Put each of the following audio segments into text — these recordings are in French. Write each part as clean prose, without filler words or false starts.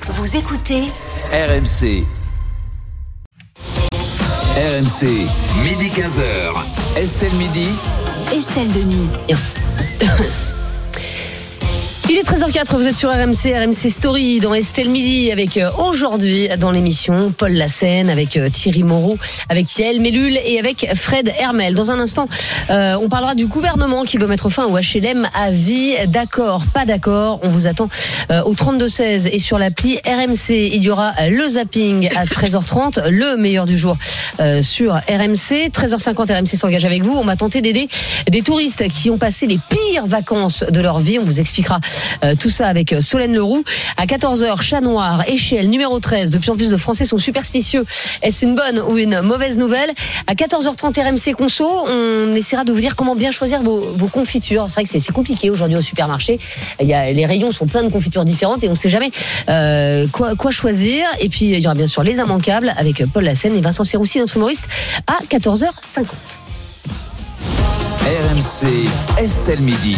Vous écoutez RMC. RMC, midi 15h. Estelle Midi. Estelle Denis. Il est 13h04, vous êtes sur RMC Story dans Estelle Midi avec aujourd'hui dans l'émission Paul Lassène, avec Thierry Moreau, avec Yael Mellul et avec Fred Hermel. Dans un instant, on parlera du gouvernement qui veut mettre fin au HLM à vie. D'accord, pas d'accord. On vous attend au 32-16 et sur l'appli RMC. Il y aura le zapping à 13h30, le meilleur du jour sur RMC. 13h50, RMC s'engage avec vous. On va tenter d'aider des touristes qui ont passé les pires vacances de leur vie. On vous expliquera tout ça avec Solène Leroux. À 14h, Chat Noir, échelle numéro 13. De plus en plus de Français sont superstitieux. Est-ce une bonne ou une mauvaise nouvelle? À 14h30, RMC Conso, on essaiera de vous dire comment bien choisir vos confitures. C'est vrai que c'est compliqué aujourd'hui au supermarché. Les rayons sont pleins de confitures différentes et on ne sait jamais quoi choisir. Et puis, il y aura bien sûr les immanquables avec Paul Lassène et Vincent Serroussi, notre humoriste, à 14h50. RMC, Estelle Midi.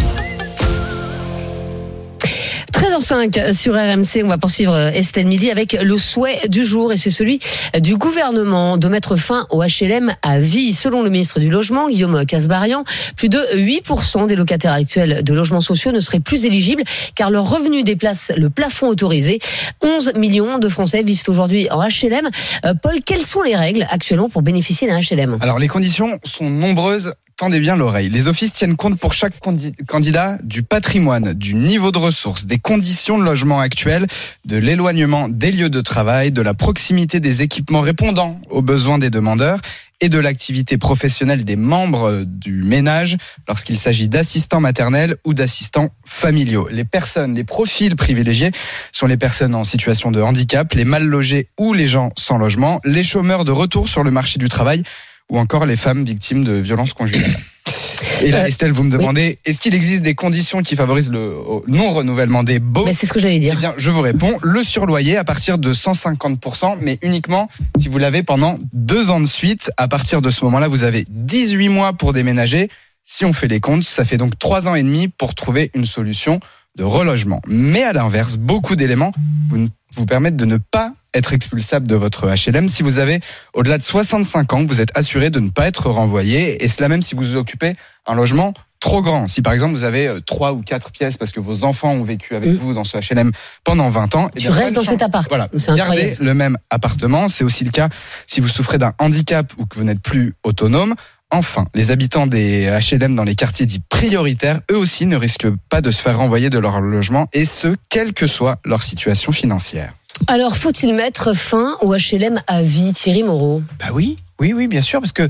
13h05 sur RMC, on va poursuivre Estelle Midi avec le souhait du jour et c'est celui du gouvernement de mettre fin au HLM à vie. Selon le ministre du Logement, Guillaume Kasbarian, plus de 8% des locataires actuels de logements sociaux ne seraient plus éligibles car leur revenu déplace le plafond autorisé. 11 millions de Français vivent aujourd'hui en HLM. Paul, quelles sont les règles actuellement pour bénéficier d'un HLM? Alors les conditions sont nombreuses. Tendez bien l'oreille. Les offices tiennent compte pour chaque candidat du patrimoine, du niveau de ressources, des conditions de logement actuelles, de l'éloignement des lieux de travail, de la proximité des équipements répondant aux besoins des demandeurs et de l'activité professionnelle des membres du ménage lorsqu'il s'agit d'assistants maternels ou d'assistants familiaux. Les profils privilégiés sont les personnes en situation de handicap, les mal logés ou les gens sans logement, les chômeurs de retour sur le marché du travail ou encore les femmes victimes de violences conjugales. Et là, Estelle, vous me demandez, est-ce qu'il existe des conditions qui favorisent le non-renouvellement des baux? C'est ce que j'allais dire. Eh bien, je vous réponds, le surloyer à partir de 150%, mais uniquement si vous l'avez pendant 2 ans de suite. À partir de ce moment-là, vous avez 18 mois pour déménager. Si on fait les comptes, ça fait donc 3 ans et demi pour trouver une solution de relogement. Mais à l'inverse, beaucoup d'éléments vous permettent de ne pas être expulsable de votre HLM. Si vous avez au-delà de 65 ans, vous êtes assuré de ne pas être renvoyé, et cela même si vous occupez un logement trop grand. Si par exemple vous avez 3 ou 4 pièces parce que vos enfants ont vécu avec vous dans ce HLM pendant 20 ans. Tu restes dans cet appart. Voilà, c'est gardez le même appartement. C'est aussi le cas si vous souffrez d'un handicap ou que vous n'êtes plus autonome. Enfin, les habitants des HLM dans les quartiers dits prioritaires, eux aussi ne risquent pas de se faire renvoyer de leur logement, et ce, quelle que soit leur situation financière. Alors, faut-il mettre fin au HLM à vie, Thierry Moreau? Oui, bien sûr, parce que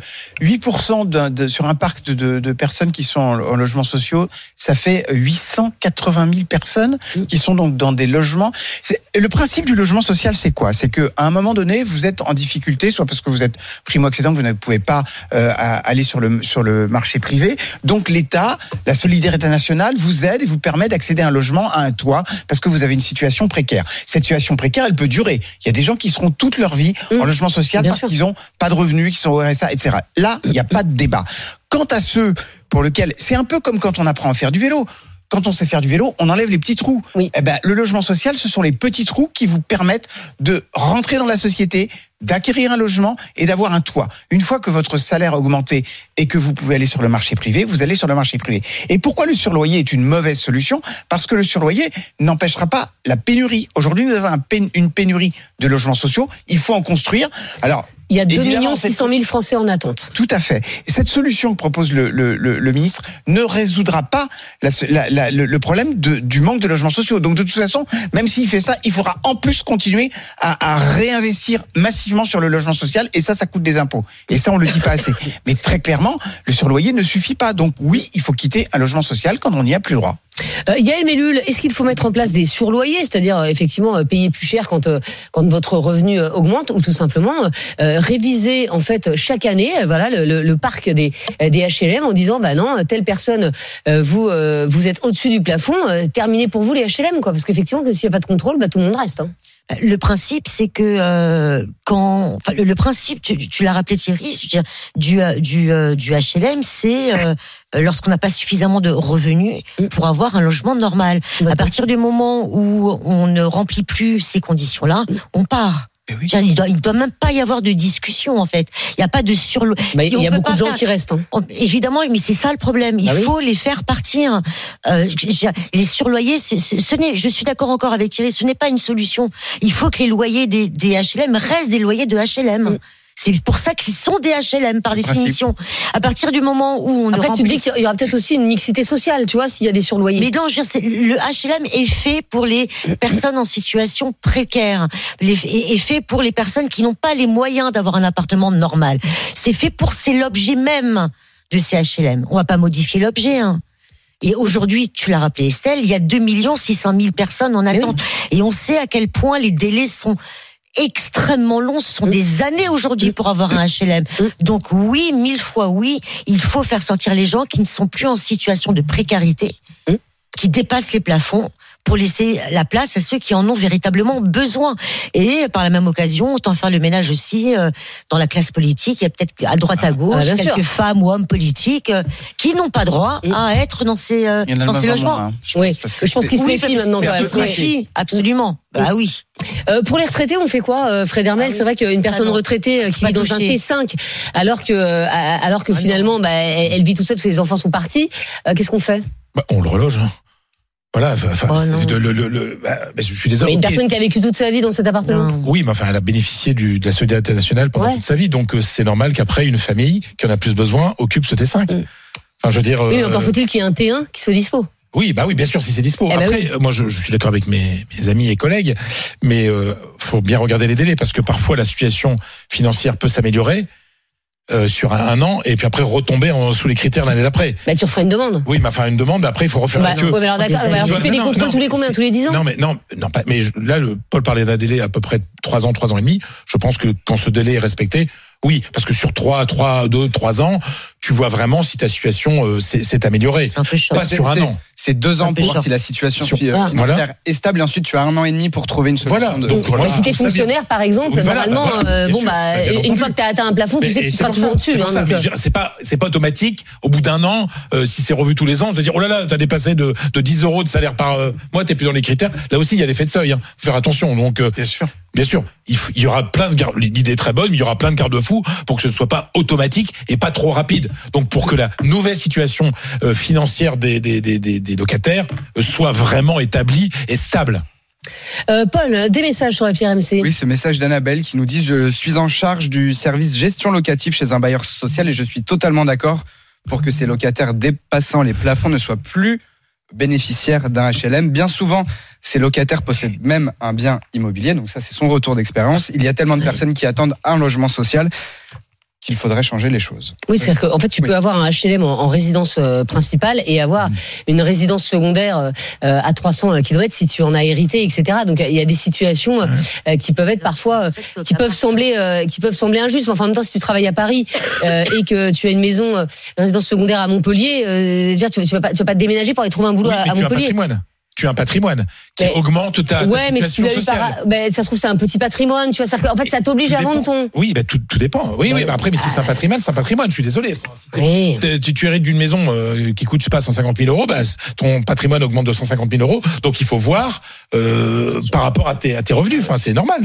8% sur un parc de personnes qui sont en logements sociaux, ça fait 880 000 personnes qui sont donc dans des logements. Le principe du logement social, c'est quoi? C'est qu'à un moment donné, vous êtes en difficulté, soit parce que vous êtes primo-accédant, que vous ne pouvez pas aller sur le marché privé. Donc l'État, la solidarité nationale, vous aide et vous permet d'accéder à un logement, à un toit, parce que vous avez une situation précaire. Cette situation précaire, elle peut durer. Il y a des gens qui seront toute leur vie en logement social parce qu'ils n'ont pas de revenus, qui sont au RSA, etc. Là, il n'y a pas de débat. Quant à ceux pour lesquels, c'est un peu comme quand on apprend à faire du vélo. Quand on sait faire du vélo, on enlève les petits trous. Oui. Le logement social, ce sont les petits trous qui vous permettent de rentrer dans la société, d'acquérir un logement et d'avoir un toit. Une fois que votre salaire a augmenté et que vous pouvez aller sur le marché privé, vous allez sur le marché privé. Et pourquoi le surloyer est une mauvaise solution? Parce que le surloyer n'empêchera pas la pénurie. Aujourd'hui, nous avons une pénurie de logements sociaux. Il faut en construire. Alors, il y a 2 600 000 Français en attente. Tout à fait. Et cette solution que propose le ministre ne résoudra pas le problème du manque de logements sociaux. Donc de toute façon, même s'il fait ça, il faudra en plus continuer à réinvestir massivement sur le logement social, et ça coûte des impôts. Et ça, on le dit pas assez. Mais très clairement, le surloyer ne suffit pas. Donc oui, il faut quitter un logement social quand on n'y a plus le droit. Yael Mellul, est-ce qu'il faut mettre en place des surloyers, c'est-à-dire effectivement payer plus cher quand votre revenu augmente, ou tout simplement réviser en fait chaque année le parc des HLM en disant non, telle personne vous êtes au-dessus du plafond, terminez pour vous les HLM, quoi, parce qu'effectivement s'il n'y a pas de contrôle, tout le monde reste. Le principe, c'est que le principe, tu l'as rappelé Thierry, du HLM, c'est lorsqu'on n'a pas suffisamment de revenus pour avoir un logement normal. À partir du moment où on ne remplit plus ces conditions-là, on part. Oui. Il doit même pas y avoir de discussion en fait. Il y a pas de surloyer. Il y a beaucoup de gens qui restent. Évidemment, mais c'est ça le problème. Il faut les faire partir. Les surloyers, je suis d'accord encore avec Thierry, ce n'est pas une solution. Il faut que les loyers des HLM restent des loyers de HLM. C'est pour ça qu'ils sont des HLM par définition. À partir du moment où on Après, tu dis qu'il y aura peut-être aussi une mixité sociale, tu vois, s'il y a des surloyers. Mais non, je veux dire, le HLM est fait pour les personnes en situation précaire, est fait pour les personnes qui n'ont pas les moyens d'avoir un appartement normal. C'est l'objet même de ces HLM. On va pas modifier l'objet, hein. Et aujourd'hui, tu l'as rappelé Estelle, il y a 2 600 000 personnes en attente. Et on sait à quel point les délais sont extrêmement longs, ce sont des années aujourd'hui pour avoir un HLM. Donc oui, 1000 fois oui, il faut faire sortir les gens qui ne sont plus en situation de précarité, qui dépassent les plafonds, pour laisser la place à ceux qui en ont véritablement besoin. Et par la même occasion, autant faire le ménage aussi dans la classe politique. Il y a peut-être à droite à gauche quelques femmes ou hommes politiques qui n'ont pas droit à être dans ces logements. Oui, je pense qu'ils se méfient maintenant. Absolument. Bah oui. Pour les retraités, on fait quoi, Fred Hermel? C'est vrai qu'une personne retraitée qui vit dans un T5, alors que finalement, elle vit toute seule parce que les enfants sont partis. Qu'est-ce qu'on fait? On le reloge. Voilà, je suis désolé. Mais une personne qui a vécu toute sa vie dans cet appartement. Non. Oui, mais enfin, elle a bénéficié de la solidarité nationale pendant toute sa vie, donc c'est normal qu'après une famille qui en a plus besoin occupe ce T5. Enfin, je veux dire. Oui, mais encore faut-il qu'il y ait un T1 qui soit dispo. Oui, bien sûr, si c'est dispo. Après, moi, je suis d'accord avec mes amis et collègues, mais faut bien regarder les délais parce que parfois la situation financière peut s'améliorer. Sur un an et puis après retomber sous les critères l'année d'après. Tu referas une demande. Oui, mais enfin une demande, après il faut refaire la queue. Mais alors d'accord, tu fais des contrôles tous les combien? Tous les 10 ans? Non, mais là, Paul parlait d'un délai à peu près 3 ans et demi. Je pense que quand ce délai est respecté, oui, parce que sur 3 ans, tu vois vraiment si ta situation s'est améliorée. C'est un peu short. Pas sur un an. C'est 2 ans pour voir si la situation financière est stable et ensuite tu as 1 an et demi pour trouver une solution. Si t'es fonctionnaire, par exemple, normalement, une fois que t'as atteint un plafond, tu sais que tu seras toujours au-dessus. C'est pas automatique. Au bout d'1 an, si c'est revu tous les ans, je veux dire, oh là là, t'as dépassé de 10 € de salaire par mois, t'es plus dans les critères. Là aussi, il y a l'effet de seuil. Faut faire attention. Donc, bien sûr, il y aura plein de l'idée est très bonne, mais il y aura plein de garde-fous pour que ce ne soit pas automatique et pas trop rapide. Donc pour que la nouvelle situation financière des locataires soit vraiment établie et stable. Paul, des messages sur la RMC. Oui, ce message d'Annabelle qui nous dit: je suis en charge du service gestion locative chez un bailleur social et je suis totalement d'accord pour que ces locataires dépassant les plafonds ne soient plus bénéficiaires d'un HLM. Bien souvent, ces locataires possèdent même un bien immobilier, donc ça c'est son retour d'expérience. Il y a tellement de personnes qui attendent un logement social qu'il faudrait changer les choses. Oui, c'est-à-dire qu'en fait, tu peux avoir un HLM en résidence principale et avoir une résidence secondaire à 300 km si tu en as hérité, etc. Donc, il y a des situations qui peuvent être parfois, qui peuvent sembler injustes. Mais enfin, en même temps, si tu travailles à Paris et que tu as une maison, une résidence secondaire à Montpellier, tu vas pas te déménager pour aller trouver un boulot à Montpellier. Tu as un patrimoine qui augmente ta situation sociale. Ça se trouve, c'est un petit patrimoine, tu vois. En fait, ça t'oblige à vendre ton. Oui, tout dépend. Oui, après, mais si c'est un patrimoine, c'est un patrimoine. Je suis désolé. Tu hérites d'une maison qui coûte, je sais pas, 150 000 €, ton patrimoine augmente de 150 000 €. Donc, il faut voir par rapport à tes revenus. Enfin, c'est normal.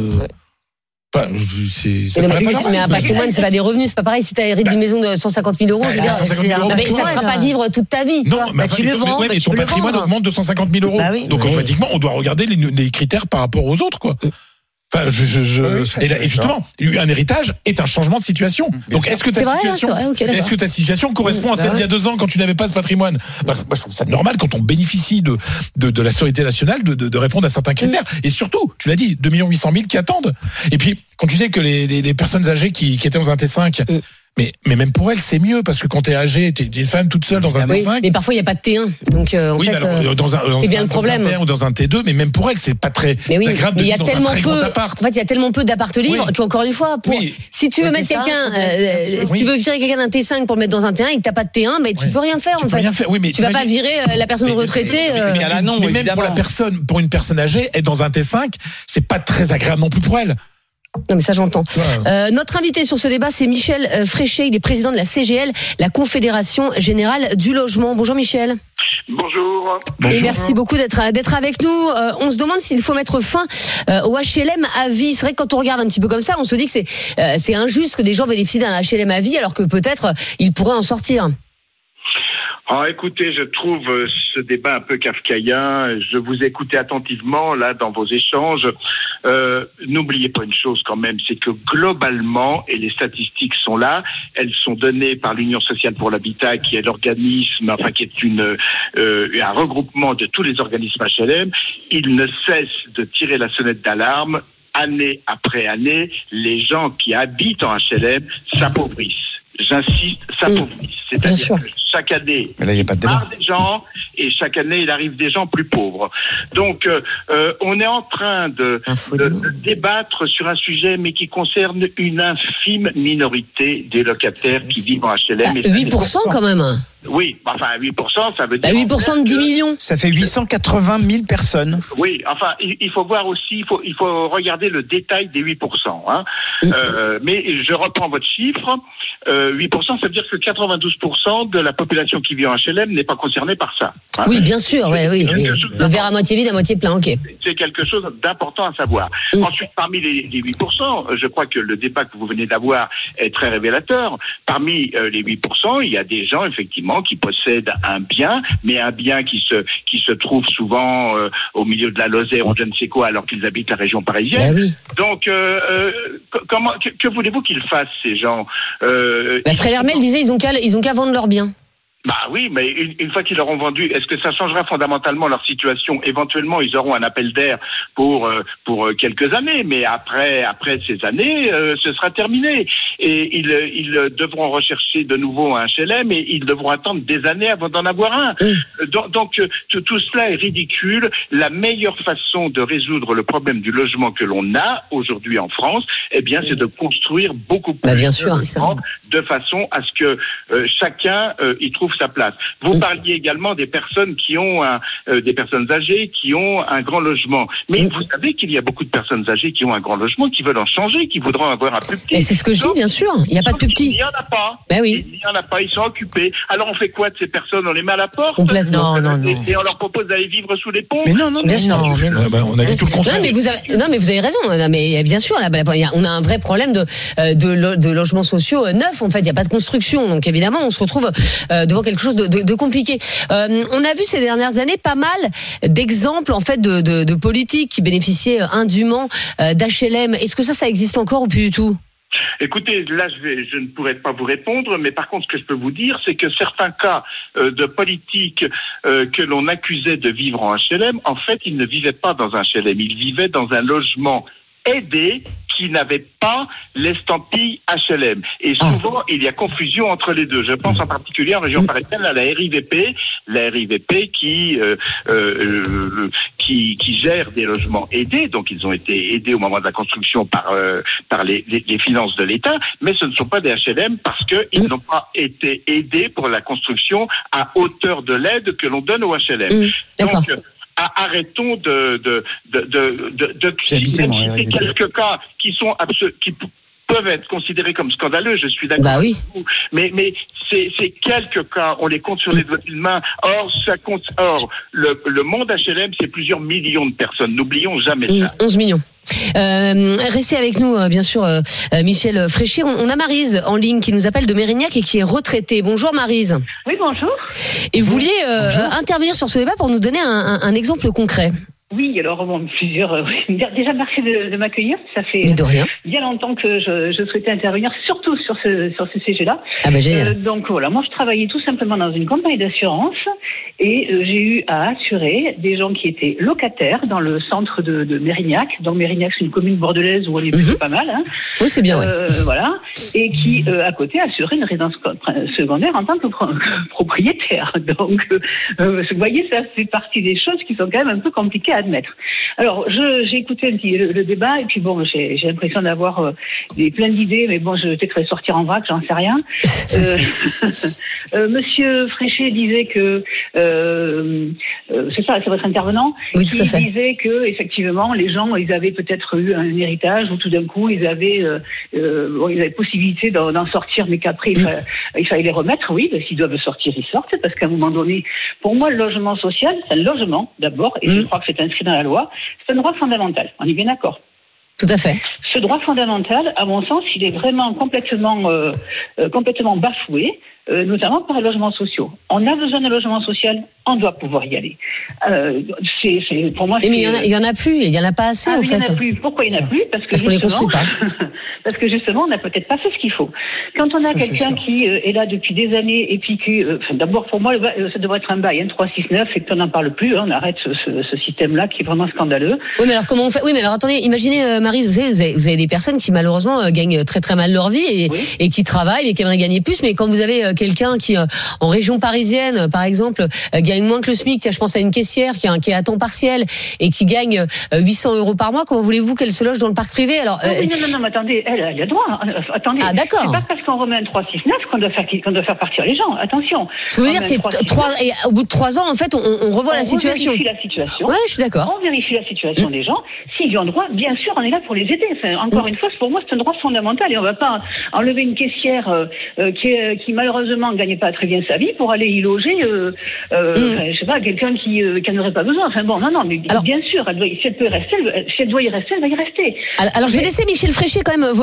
Mais un patrimoine, c'est pas des revenus, c'est pas pareil. Si tu hérité d'une maison de 150 000 €, je veux dire, ça ne fera pas vivre toute ta vie. Non, tu le vends. Mais son patrimoine augmente de 150 000 €. Donc automatiquement, on doit regarder les critères par rapport aux autres, quoi. Enfin, et justement, un héritage est un changement de situation. Donc, est-ce que ta situation correspond à celle d'il y a 2 ans quand tu n'avais pas ce patrimoine? Moi, je trouve ça normal quand on bénéficie de la solidarité nationale de répondre à certains critères. Et surtout, tu l'as dit, 2 800 000 qui attendent. Et puis, quand tu sais que les personnes âgées qui étaient dans un T5, mais même pour elle, c'est mieux parce que quand t'es âgé, t'es une femme toute seule dans un T5. Mais parfois il y a pas de T1, donc c'est bien le problème. Dans un T1 ou dans un T2, mais même pour elle, c'est pas très agréable de vivre dans un très grand appart. En fait, il y a tellement peu d'appart libres qu'encore une fois, si tu veux mettre quelqu'un, si tu veux virer quelqu'un d'un T5 pour le mettre dans un T1 et que t'as pas de T1, mais tu peux rien faire en fait. Tu vas pas virer la personne retraitée. Mais même pour une personne âgée, être dans un T5, c'est pas très agréable non plus pour elle. Non mais ça j'entends. Ouais. Notre invité sur ce débat, c'est Michel Fréchet, il est président de la CGL, la Confédération Générale du Logement. Bonjour Michel. Bonjour. Et merci beaucoup d'être avec nous. On se demande s'il faut mettre fin au HLM à vie. C'est vrai que quand on regarde un petit peu comme ça, on se dit que c'est injuste que des gens bénéficient d'un HLM à vie alors que peut-être ils pourraient en sortir. Ah, écoutez, je trouve ce débat un peu kafkaïen. Je vous écoutais attentivement là dans vos échanges. N'oubliez pas une chose quand même, c'est que globalement, et les statistiques sont là, elles sont données par l'Union sociale pour l'habitat, qui est l'organisme, enfin qui est un regroupement de tous les organismes HLM. Il ne cesse de tirer la sonnette d'alarme. Année après année, les gens qui habitent en HLM s'appauvrissent. J'insiste, s'appauvrissent. C'est-à-dire que chaque année, il part des gens et chaque année, il arrive des gens plus pauvres. Donc, on est en train de débattre sur un sujet, mais qui concerne une infime minorité des locataires qui vivent en HLM. 8% quand même. Oui, enfin 8%, ça veut dire... 8% de 10 millions. Ça fait 880 000 personnes. Oui, enfin, il faut voir aussi, il faut regarder le détail des 8%. Hein. Mais je reprends votre chiffre. 8%, ça veut dire que 92% de la population qui vit en HLM n'est pas concernée par ça. Hein. Oui, bien sûr, oui. Le verre à moitié vide, à moitié plein, ok. C'est quelque chose d'important à savoir. Ensuite, parmi les 8%, je crois que le débat que vous venez d'avoir est très révélateur. Parmi les 8%, il y a des gens, effectivement, qui possèdent un bien, mais un bien qui se trouve souvent au milieu de la Lozère ou je ne sais quoi, alors qu'ils habitent la région parisienne. Oui. Donc, que voulez-vous qu'ils fassent, ces gens Frère Hermel disait ils ont qu'à vendre leurs biens. Bah oui, mais une fois qu'ils l'auront vendu, est-ce que ça changera fondamentalement leur situation ? Éventuellement, ils auront un appel d'air pour quelques années, mais après ces années, ce sera terminé. Et ils devront rechercher de nouveau un HLM et ils devront attendre des années avant d'en avoir un. Donc tout cela est ridicule. La meilleure façon de résoudre le problème du logement que l'on a aujourd'hui en France, eh bien, c'est de construire beaucoup plus de logements de façon à ce que chacun y trouve sa place. Vous parliez également des personnes qui ont des personnes âgées qui ont un grand logement. Mais vous savez qu'il y a beaucoup de personnes âgées qui ont un grand logement, qui veulent en changer, qui voudront avoir un plus petit. Et c'est ce que je dis, bien sûr. Il n'y a pas de plus petit. Il n'y en a pas. Ben oui. Il n'y en a pas. Ils sont occupés. Alors on fait quoi de ces personnes ? On les met à la porte ? Complètement. Non. Et on leur propose d'aller vivre sous les ponts ? Mais non. On a dit tout le contraire. Non, mais vous avez raison. Non, mais bien sûr, là, on a un vrai problème de logements sociaux neufs. En fait, il n'y a pas de construction. Donc évidemment, on se retrouve devant quelque chose de compliqué. On a vu ces dernières années pas mal d'exemples en fait de politiques qui bénéficiaient indûment d'HLM. Est-ce que ça existe encore ou plus du tout ? Écoutez, là, je ne pourrais pas vous répondre, mais par contre, ce que je peux vous dire, c'est que certains cas de politiques que l'on accusait de vivre en HLM, en fait, ils ne vivaient pas dans un HLM, ils vivaient dans un logement aidé qui n'avait pas l'estampille HLM. Et souvent, il y a confusion entre les deux. Je pense en particulier en région parisienne à la RIVP qui gère des logements aidés. Donc, ils ont été aidés au moment de la construction par les finances de l'État, mais ce ne sont pas des HLM parce qu'ils n'ont pas été aidés pour la construction à hauteur de l'aide que l'on donne aux HLM. D'accord. Donc, arrêtons de citer quelques cas qui peuvent être considérés comme scandaleux, je suis d'accord avec vous, mais c'est quelques cas, on les compte sur les doigts d'une main. Or, le monde HLM, c'est plusieurs millions de personnes, n'oublions jamais ça. 11 millions. Restez avec nous, bien sûr, Michel Fréchet. On a Maryse en ligne qui nous appelle de Mérignac et qui est retraitée. Bonjour Maryse. Oui, bonjour. Et vous vouliez intervenir sur ce débat pour nous donner un exemple concret. Oui, alors plusieurs. Déjà, merci de m'accueillir. Ça fait bien longtemps que je souhaitais intervenir, surtout sur ce sujet-là. Ah ben génial. Donc voilà, moi je travaillais tout simplement dans une compagnie d'assurance et j'ai eu à assurer des gens qui étaient locataires dans le centre de Mérignac. Donc Mérignac, c'est une commune bordelaise où on est plutôt pas mal. Hein. Oui, c'est bien. Voilà, et qui à côté assuraient une résidence secondaire en tant que propriétaire. Donc, vous voyez, ça fait partie des choses qui sont quand même un peu compliquées à admettre. Alors, j'ai écouté un petit le débat et puis bon, j'ai l'impression d'avoir plein d'idées, mais bon, je vais peut-être sortir en vrac, j'en sais rien. Monsieur Fréchet disait que c'est ça, c'est votre intervenant, oui, qui disait que effectivement les gens ils avaient peut-être eu un héritage ou tout d'un coup ils avaient possibilité d'en sortir, mais qu'après il fallait les remettre. Oui, ben, s'ils doivent sortir, ils sortent, parce qu'à un moment donné, pour moi, le logement social, c'est un logement d'abord, et je crois que c'est inscrit dans la loi. C'est un droit fondamental. On est bien d'accord. Tout à fait. Ce droit fondamental, à mon sens, il est vraiment complètement bafoué, notamment par les logements sociaux. On a besoin de logements social, on doit pouvoir y aller. Pour moi, mais il y en a plus, il y en a pas assez en fait. Il y en a plus. Pourquoi il y en a plus? Parce qu'on les construit pas. Parce que justement, on n'a peut-être pas fait ce qu'il faut. Quand on a quelqu'un qui est là depuis des années et puis qui, d'abord pour moi, ça devrait être un bail, 369, et qu'on n'en parle plus. On arrête ce système-là qui est vraiment scandaleux. Oui, mais alors comment on fait? Oui, mais alors attendez, imaginez, Maryse, vous avez des personnes qui malheureusement gagnent très très mal leur vie et qui travaillent et qui aimeraient gagner plus. Mais quand vous avez quelqu'un qui en région parisienne, par exemple, gagne moins que le SMIC, je pense à une caissière qui est à temps partiel et qui gagne 800 € par mois, comment voulez-vous qu'elle se loge dans le parc privé? Alors non, mais attendez, elle a droit. Attendez, ah d'accord. C'est pas parce qu'on remet un 369 qu'on doit faire partir les gens. Attention. Ce que je veux dire, c'est 3 et au bout de 3 ans, en fait, on revoit la situation. On vérifie la situation. Ouais, je suis d'accord. On vérifie la situation des gens. S'ils y ont droit, bien sûr, on est là pour les aider. Enfin, encore une fois, pour moi, c'est un droit fondamental et on va pas enlever une caissière qui malheureusement ne gagnait pas très bien sa vie pour aller y loger. Je sais pas, quelqu'un qui n'en aurait pas besoin. Enfin bon, non, mais alors, bien sûr, si elle peut y rester, si elle doit y rester, elle va y rester. Alors je vais laisser Michel Fréchet quand même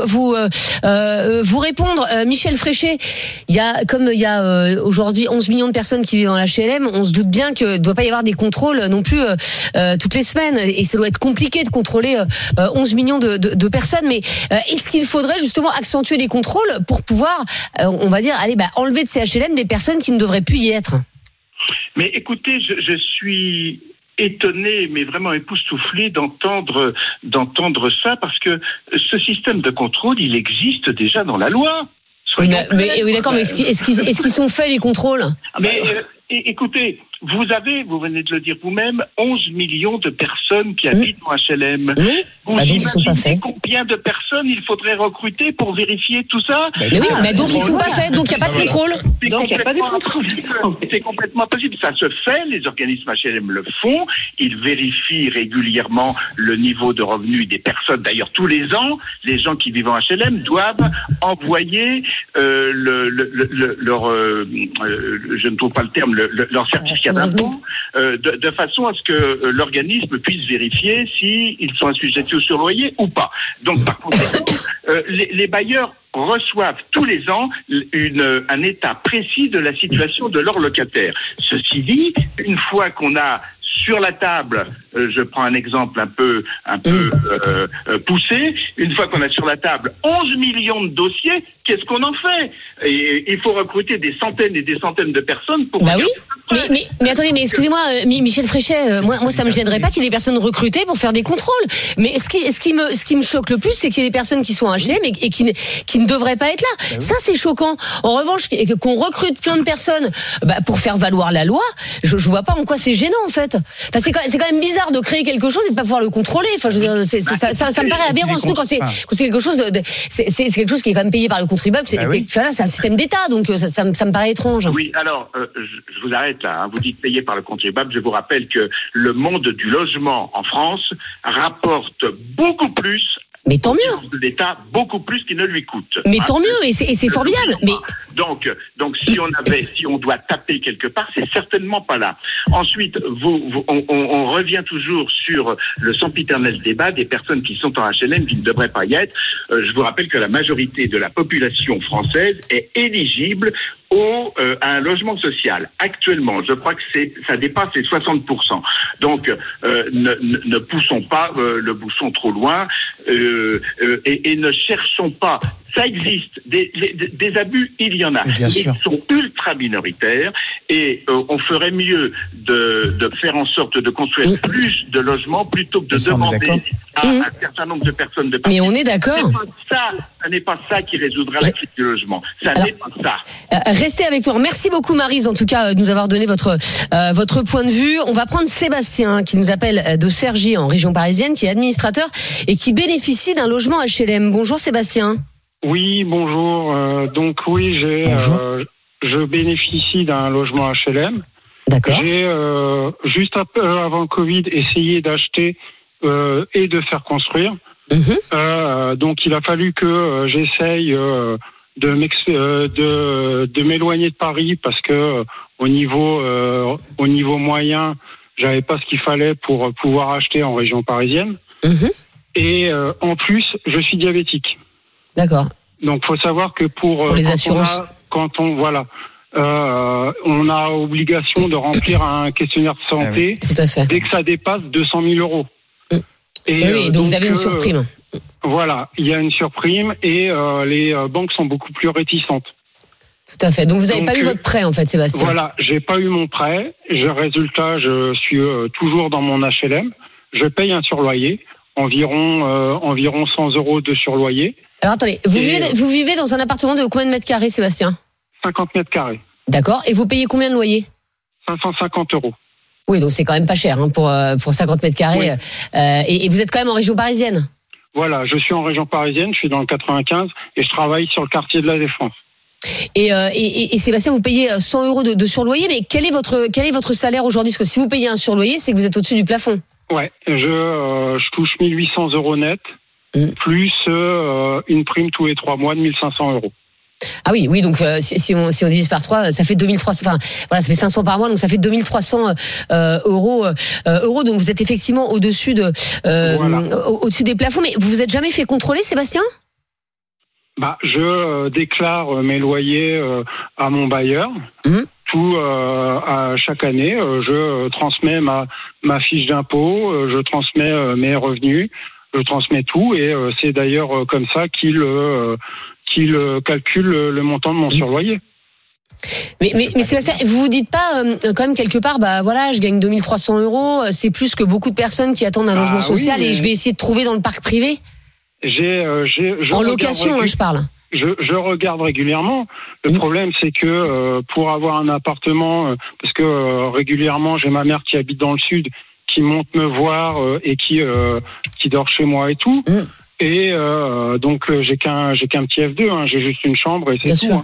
vous répondre. Michel Fréchet, il y a aujourd'hui 11 millions de personnes qui vivent en HLM. On se doute bien que doit pas y avoir des contrôles non plus toutes les semaines, et ça doit être compliqué de contrôler 11 millions de personnes. Mais est-ce qu'il faudrait justement accentuer les contrôles pour pouvoir, on va dire, enlever de ces HLM des personnes qui ne devraient plus y être? Mais écoutez, je suis étonné, mais vraiment époustouflé d'entendre ça, parce que ce système de contrôle, il existe déjà dans la loi. Oui, d'accord, mais est-ce qu'ils sont faits les contrôles? Mais écoutez, vous venez de le dire vous-même, 11 millions de personnes qui habitent en HLM. Oui. Vous imaginez combien de personnes il faudrait recruter pour vérifier tout ça? Mais donc ils sont pas faits, donc il n'y a pas de contrôle. Donc il n'y a pas de contrôle. C'est complètement impossible. Ça se fait, les organismes HLM le font. Ils vérifient régulièrement le niveau de revenus des personnes. D'ailleurs, tous les ans, les gens qui vivent en HLM doivent envoyer je ne trouve pas le terme, leur certificat d'impôt, de façon à ce que l'organisme puisse vérifier s'ils sont assujettis au surloyer ou pas. Donc, par conséquent, les bailleurs reçoivent tous les ans un état précis de la situation de leurs locataires. Ceci dit, une fois qu'on a sur la table, je prends un exemple un peu poussé, une fois qu'on a sur la table 11 millions de dossiers, qu'est-ce qu'on en fait? Et il faut recruter des centaines et des centaines de personnes pour... Bah oui, mais attendez, mais excusez-moi, Michel Fréchet, moi ça me gênerait pas qu'il y ait des personnes recrutées pour faire des contrôles. Mais ce qui me choque le plus, c'est qu'il y ait des personnes qui sont en HLM et qui ne devraient pas être là. Bah oui. Ça, c'est choquant. En revanche, qu'on recrute plein de personnes pour faire valoir la loi, je vois pas en quoi c'est gênant, en fait. Enfin, c'est quand même bizarre de créer quelque chose et de pas pouvoir le contrôler. Enfin, je veux dire, ça me paraît aberrant, surtout quand c'est quelque chose c'est quelque chose qui est quand même payé par le contribuable. C'est un système d'État, donc ça me paraît étrange. Oui, alors je vous arrête là. Vous dites payé par le contribuable. Je vous rappelle que le monde du logement en France rapporte beaucoup plus. Mais tant mieux. L'État beaucoup plus qu'il ne lui coûte. Mais tant mieux, et c'est formidable. Mais donc si on doit taper quelque part, c'est certainement pas là. Ensuite, on revient toujours sur le sempiternel débat des personnes qui sont en HLM qui ne devraient pas y être. Je vous rappelle que la majorité de la population française est éligible à un logement social. Actuellement, je crois que ça dépasse les 60%. Donc, ne poussons pas le bouchon trop loin et ne cherchons pas ça existe. Des abus, il y en a. Ils sont ultra minoritaires et on ferait mieux de faire en sorte de construire plus de logements plutôt que de demander à un certain nombre de personnes de partir. Mais on est d'accord. Ça n'est pas ça qui résoudra la crise du logement. Ça n'est pas ça. Restez avec nous. Merci beaucoup Maryse, en tout cas, de nous avoir donné votre point de vue. On va prendre Sébastien qui nous appelle de Cergy en région parisienne, qui est administrateur et qui bénéficie d'un logement HLM. Bonjour Sébastien. Oui, bonjour. Je bénéficie d'un logement HLM. D'accord. J'ai juste avant le Covid essayé d'acheter et de faire construire. Donc il a fallu que j'essaye de m'éloigner de Paris parce que au niveau moyen, j'avais pas ce qu'il fallait pour pouvoir acheter en région parisienne. Et en plus, je suis diabétique. D'accord. Donc faut savoir que pour les assurances, on a obligation de remplir un questionnaire de santé dès que ça dépasse 200 000 euros. Et donc vous avez une surprime. Voilà, il y a une surprime et les banques sont beaucoup plus réticentes. Tout à fait. Donc vous n'avez pas eu votre prêt en fait, Sébastien. Voilà, j'ai pas eu mon prêt. Résultat, je suis toujours dans mon HLM. Je paye un surloyer, environ 100 euros de surloyer. Alors attendez, vous vivez dans un appartement de combien de mètres carrés, Sébastien ? 50 mètres carrés. D'accord. Et vous payez combien de loyer ? 550 euros. Oui, donc c'est quand même pas cher pour 50 mètres carrés. Oui. Et vous êtes quand même en région parisienne ? Voilà, je suis en région parisienne, je suis dans le 95 et je travaille sur le quartier de la Défense. Et Sébastien, vous payez 100 euros de surloyer, mais quel est votre salaire aujourd'hui ? Parce que si vous payez un surloyer, c'est que vous êtes au-dessus du plafond. Ouais, je touche 1800 euros net, plus une prime tous les 3 mois de 1500 euros. Ah oui, donc si on divise par 3, ça fait 2300. Enfin, voilà, ça fait 500 par mois, donc ça fait 2300 euros. Donc vous êtes effectivement au-dessus au-dessus des plafonds. Mais vous vous êtes jamais fait contrôler, Sébastien ? Je déclare mes loyers à mon bailleur. À chaque année, je transmets ma fiche d'impôt, je transmets mes revenus, je transmets tout, et c'est d'ailleurs comme ça qu'il calcule le montant de mon surloyer. Mais Sébastien, vous vous dites pas quand même quelque part, je gagne 2300 euros, c'est plus que beaucoup de personnes qui attendent un logement social, et je vais essayer de trouver dans le parc privé. En location, je parle. Je regarde régulièrement. Le problème, c'est que pour avoir un appartement, parce que régulièrement, j'ai ma mère qui habite dans le sud, qui monte me voir et qui dort chez moi et tout. Et donc j'ai qu'un petit F2, j'ai juste une chambre et c'est tout.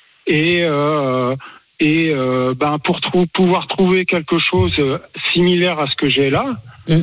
Pour pouvoir trouver quelque chose similaire à ce que j'ai là,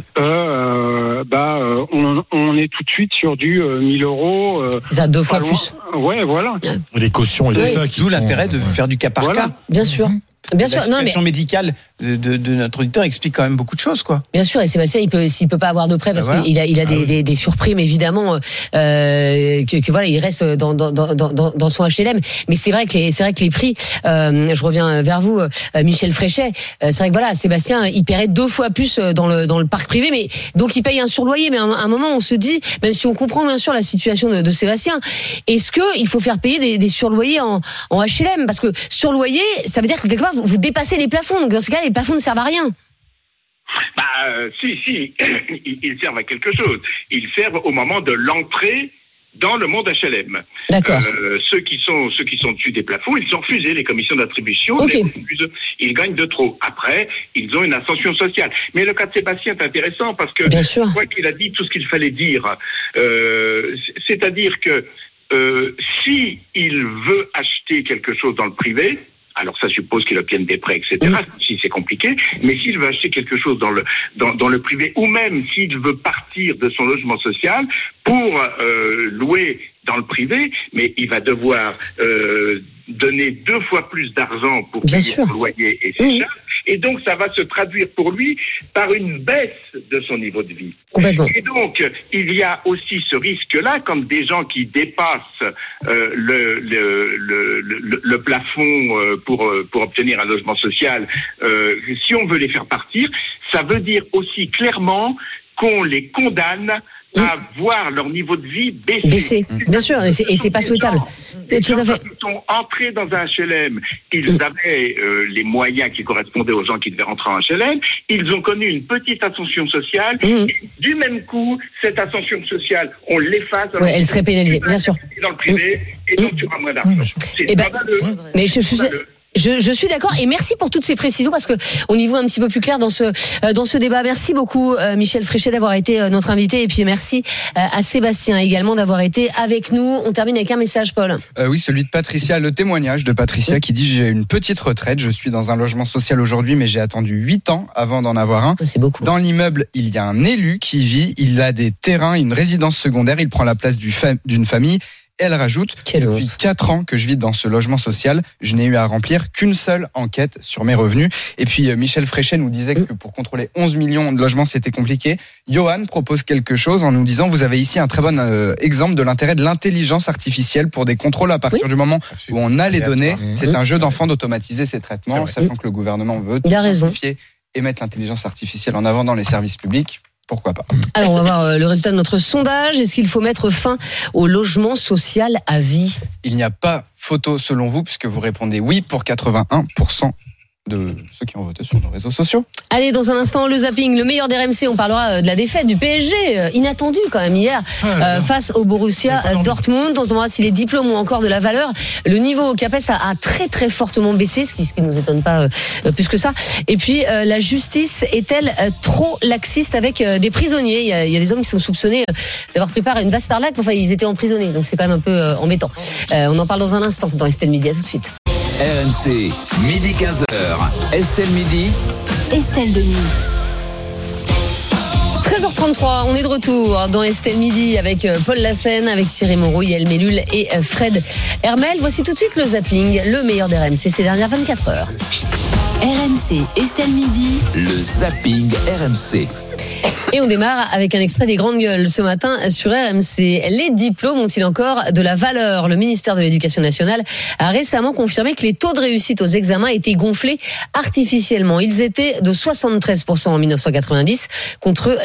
on est tout de suite sur du 1000 euros. C'est ça, 2 fois plus. Ouais, voilà. Les cautions et tout ça. D'où l'intérêt de faire du cas par cas. Bien sûr. Bien sûr. La situation médicale de notre auditeur explique quand même beaucoup de choses, quoi. Bien sûr, et Sébastien, s'il peut pas avoir de prêt parce qu'il a des surprimes, évidemment, il reste dans son HLM. Mais c'est vrai que les prix, je reviens vers vous, Michel Fréchet, c'est vrai que Sébastien, il paierait 2 fois plus dans le parc privé, mais donc il paye un surloyer. Mais à un moment, on se dit, même si on comprend bien sûr la situation de Sébastien, est-ce que il faut faire payer des surloyers en HLM? Parce que surloyer, ça veut dire que quelque part, vous dépassez les plafonds. Donc dans ce cas-là, les plafonds ne servent à rien. Si, ils servent à quelque chose. Ils servent au moment de l'entrée dans le monde HLM. D'accord. Ceux qui sont dessus des plafonds, ils sont refusés, les commissions d'attribution, ils gagnent de trop. Après, ils ont une ascension sociale. Mais le cas de Sébastien est intéressant parce que je crois qu'il a dit tout ce qu'il fallait dire. C'est-à-dire que si il veut acheter quelque chose dans le privé, alors ça suppose qu'il obtienne des prêts, etc. Si c'est compliqué, mais s'il veut acheter quelque chose dans le privé, ou même s'il veut partir de son logement social pour louer dans le privé, mais il va devoir donner 2 fois plus d'argent pour payer son loyer et ses charges. Et donc, ça va se traduire pour lui par une baisse de son niveau de vie. Et donc, il y a aussi ce risque-là, quand des gens qui dépassent le plafond pour obtenir un logement social, si on veut les faire partir, ça veut dire aussi clairement qu'on les condamne à voir leur niveau de vie baisser. Bien sûr, et c'est pas souhaitable. Tout à fait. Ils sont entrés dans un HLM, ils avaient les moyens qui correspondaient aux gens qui devaient rentrer en HLM, ils ont connu une petite ascension sociale, et du même coup, cette ascension sociale, on l'efface. Ouais, elle serait pénalisée, bien sûr. Dans le privé, et donc tu auras moins d'argent. C'est scandaleux. Mais je suis d'accord et merci pour toutes ces précisions parce que on y voit un petit peu plus clair dans ce débat. Merci beaucoup Michel Fréchet d'avoir été notre invité et puis merci à Sébastien également d'avoir été avec nous. On termine avec un message, Paul. Oui, celui de Patricia, le témoignage de Patricia qui dit: j'ai une petite retraite, je suis dans un logement social aujourd'hui mais j'ai attendu 8 ans avant d'en avoir un. C'est beaucoup. Dans l'immeuble, il y a un élu qui vit, il a des terrains, une résidence secondaire, il prend la place d'une famille. Elle rajoute: depuis 4 ans que je vis dans ce logement social, je n'ai eu à remplir qu'une seule enquête sur mes revenus. Et puis Michel Fréchet nous disait que pour contrôler 11 millions de logements, c'était compliqué. Johan propose quelque chose en nous disant: vous avez ici un très bon exemple de l'intérêt de l'intelligence artificielle pour des contrôles à partir du moment où on a les données. C'est un jeu d'enfant d'automatiser ces traitements, sachant que le gouvernement veut simplifier et mettre l'intelligence artificielle en avant dans les services publics. Pourquoi pas? Alors, on va voir le résultat de notre sondage. Est-ce qu'il faut mettre fin au logement social à vie? Il n'y a pas photo selon vous, puisque vous répondez oui pour 81% de ceux qui ont voté sur nos réseaux sociaux. Allez, dans un instant, le zapping, le meilleur des RMC. On parlera de la défaite du PSG, inattendue quand même hier, face au Borussia Dortmund. On se demandera si les diplômes ont encore de la valeur. Le niveau au CAPES a très très fortement baissé, ce qui ne nous étonne pas plus que ça. Et puis, la justice est-elle trop laxiste avec des prisonniers? Il y a des hommes qui sont soupçonnés d'avoir pris part à une vaste arnaque. Enfin, ils étaient emprisonnés, donc c'est quand même un peu embêtant. On en parle dans un instant dans Estelle Midi. À tout de suite. RMC, midi 15h. Estelle Midi. Estelle Denis. 13h33, on est de retour dans Estelle Midi avec Paul Lassène, avec Thierry Moreau, Yael Mellul et Fred Hermel. Voici tout de suite le zapping, le meilleur des RMC ces dernières 24 heures. RMC, Estelle Midi. Le zapping RMC. Et on démarre avec un extrait des Grandes Gueules ce matin sur RMC. Les diplômes ont-ils encore de la valeur? Le ministère de l'Éducation nationale a récemment confirmé que les taux de réussite aux examens étaient gonflés artificiellement. Ils étaient de 73% en 1990 contre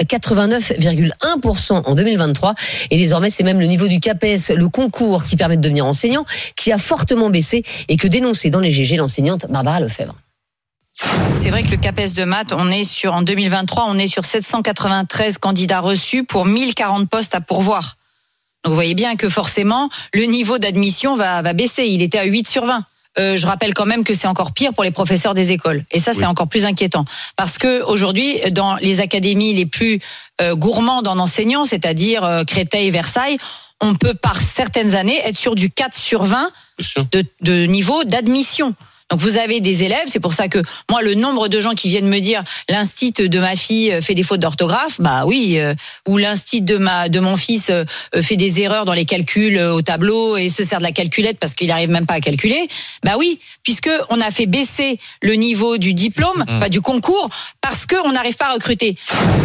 89,1% en 2023. Et désormais, c'est même le niveau du CAPES, le concours qui permet de devenir enseignant, qui a fortement baissé et que dénonçait dans les GG l'enseignante Barbara Lefebvre. C'est vrai que le CAPES de maths, en 2023, on est sur 793 candidats reçus pour 1040 postes à pourvoir. Donc vous voyez bien que forcément, le niveau d'admission va baisser. Il était à 8 sur 20. Je rappelle quand même que c'est encore pire pour les professeurs des écoles. Et ça, c'est encore plus inquiétant. Parce que aujourd'hui, dans les académies les plus gourmandes en enseignants, c'est-à-dire Créteil, Versailles, on peut par certaines années être sur du 4 sur 20 de niveau d'admission. Donc vous avez des élèves, c'est pour ça que moi le nombre de gens qui viennent me dire l'instit de ma fille fait des fautes d'orthographe, bah oui, ou l'instit de mon fils fait des erreurs dans les calculs au tableau et se sert de la calculette parce qu'il n'arrive même pas à calculer, bah oui, puisque on a fait baisser le niveau du diplôme, pas du concours, parce que on n'arrive pas à recruter.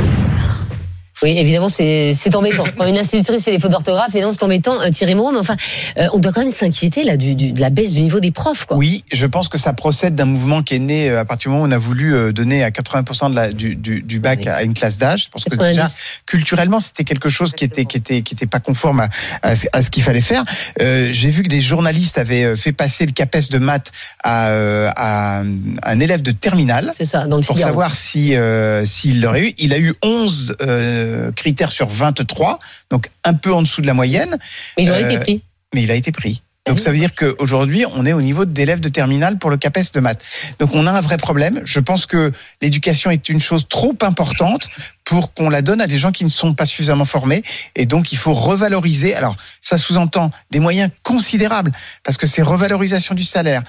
Oui, évidemment, c'est embêtant. Quand une institutrice fait des fautes d'orthographe, évidemment, c'est embêtant, Thierry Moreau, mais enfin, on doit quand même s'inquiéter là de la baisse du niveau des profs, quoi. Oui, je pense que ça procède d'un mouvement qui est né à partir du moment où on a voulu donner à 80% du bac à une classe d'âge. Je pense que déjà, culturellement, c'était quelque chose qui était pas conforme à ce qu'il fallait faire. J'ai vu que des journalistes avaient fait passer le CAPES de maths à un élève de terminale. C'est ça, dans le pour Figaro. savoir s'il l'aurait eu. Il a eu 11 critères sur 23, donc un peu en dessous de la moyenne. Mais il aurait été pris. Mais il a été pris. Donc ça veut dire qu'aujourd'hui, on est au niveau d'élèves de terminale pour le CAPES de maths. Donc on a un vrai problème. Je pense que l'éducation est une chose trop importante pour qu'on la donne à des gens qui ne sont pas suffisamment formés. Et donc il faut revaloriser. Alors ça sous-entend des moyens considérables, parce que c'est revalorisation du salaire,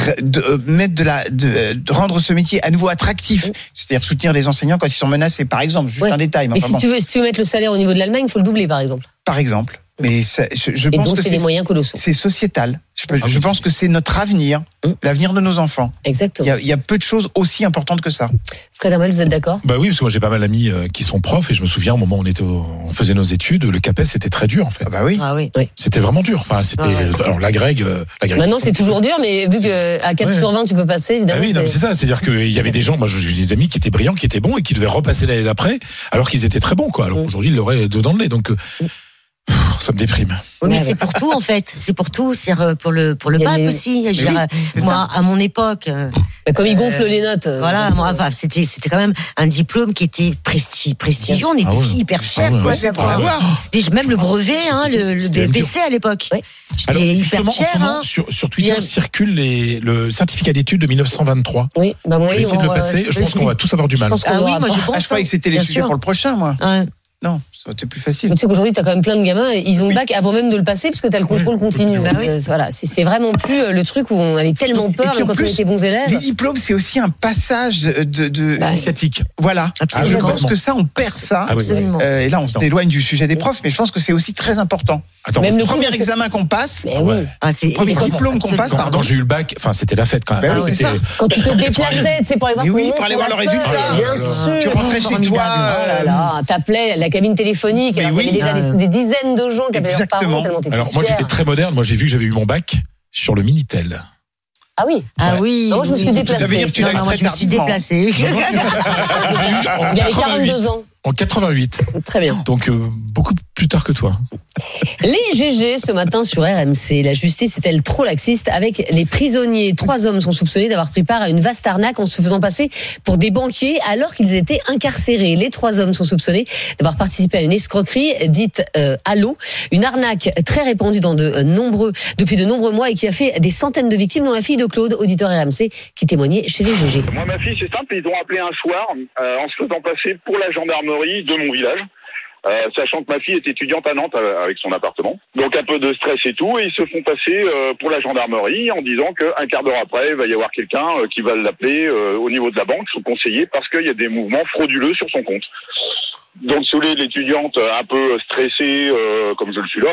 de rendre ce métier à nouveau attractif, c'est-à-dire soutenir les enseignants quand ils sont menacés, par exemple. Juste un détail. Mais si tu veux mettre le salaire au niveau de l'Allemagne, il faut le doubler, par exemple. Par exemple. Mais je Et pense donc, que c'est des moyens colossaux. c'est sociétal. Je pense que c'est notre avenir, l'avenir de nos enfants. Exactement. Il y a peu de choses aussi importantes que ça. Fred Hermel, vous êtes d'accord? Bah oui, parce que moi j'ai pas mal d'amis qui sont profs et je me souviens au moment où on faisait nos études, le CAPES c'était très dur en fait. Ah bah oui. Ah oui. C'était vraiment dur. Enfin, c'était alors la Greg. Maintenant, c'est toujours dur, mais vu qu'à 4 sur 20, tu peux passer, évidemment. Ah oui, non, mais c'est ça. C'est-à-dire qu'il y avait des gens, moi j'ai des amis qui étaient brillants, qui étaient bons et qui devaient repasser l'année d'après, alors qu'ils étaient très bons, quoi. Alors aujourd'hui, ils l'auraient dedans de lait. Donc, ça me déprime. Oui, mais c'est pour tout en fait. C'est pour tout. C'est pour le bac aussi. Je veux dire, moi, à mon époque. Comme ils gonflent les notes. Voilà, moi, enfin, c'était quand même un diplôme qui était prestigieux. On était hyper fiers. C'est pour l'avoir. Même le brevet, le BPC à l'époque. Alors, J'étais hyper justement, en ce fier. moment, sur Twitter circule le certificat d'études de 1923. Oui, bah moi, je vais essayer de le passer. Je pense qu'on va tous avoir du mal. Ah oui, moi je pense. Je croyais que c'était les sujets pour le prochain, moi. Non, ça aurait été plus facile. Tu sais qu'aujourd'hui, tu as quand même plein de gamins, ils ont le bac avant même de le passer, parce que tu as le contrôle continu. Bah oui. Voilà, c'est vraiment plus le truc où on avait tellement peur quand on était bons élèves. Les diplômes, c'est aussi un passage initiatique. Voilà. Je pense que ça, on perd ça. Absolument. Et là, on s'éloigne du sujet des profs, mais je pense que c'est aussi très important. Attends, même le premier examen qu'on passe, le premier diplôme qu'on passe, pardon. Quand j'ai eu le bac, enfin, c'était la fête quand même. Quand tu te déplaçais, c'est pour aller voir. Oui, pour aller voir le résultat. Bien sûr. Tu rentrais chez toi. Oh là là, t'appelais la cabine téléphonique. Il y avait déjà des dizaines de gens qui appelaient leurs parents tellement t'étais Alors moi fier. j'étais très moderne, moi j'ai vu que j'avais eu mon bac sur le Minitel. Ah oui. Ah oui. Moi je me suis déplacée. Ça veut dire que tu l'as eu très tardivement. Il y avait 42 ans. En 88. Très bien. Donc beaucoup plus tard que toi. Les GG ce matin sur RMC. La justice est-elle trop laxiste avec les prisonniers? 3 hommes sont soupçonnés d'avoir pris part à une vaste arnaque en se faisant passer pour des banquiers alors qu'ils étaient incarcérés. Les 3 hommes sont soupçonnés d'avoir participé à une escroquerie dite Allo, une arnaque très répandue depuis de nombreux mois et qui a fait des centaines de victimes, dont la fille de Claude, auditeur RMC, qui témoignait chez les GG. Moi, ma fille, c'est simple, ils ont appelé un soir en se faisant passer pour la gendarmerie de mon village. Sachant que ma fille est étudiante à Nantes avec son appartement. Donc un peu de stress et tout, et ils se font passer pour la gendarmerie en disant qu'un quart d'heure après, il va y avoir quelqu'un qui va l'appeler au niveau de la banque, son conseiller, parce qu'il y a des mouvements frauduleux sur son compte. Donc, si vous voulez, l'étudiante un peu stressée, comme je le suis là,